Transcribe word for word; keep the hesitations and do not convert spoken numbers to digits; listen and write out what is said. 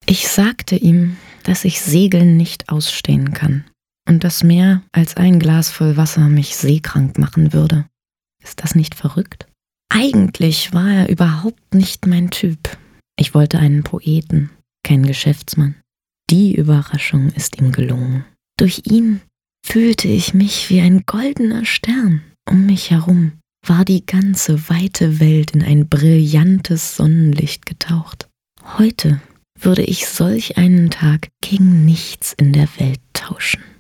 Ich sagte ihm, dass ich Segeln nicht ausstehen kann und dass mehr als ein Glas voll Wasser mich seekrank machen würde. Ist das nicht verrückt? Eigentlich war er überhaupt nicht mein Typ. Ich wollte einen Poeten, keinen Geschäftsmann. Die Überraschung ist ihm gelungen. Durch ihn fühlte ich mich wie ein goldener Stern. Um mich herum war die ganze weite Welt in ein brillantes Sonnenlicht getaucht. Heute würde ich solch einen Tag gegen nichts in der Welt tauschen.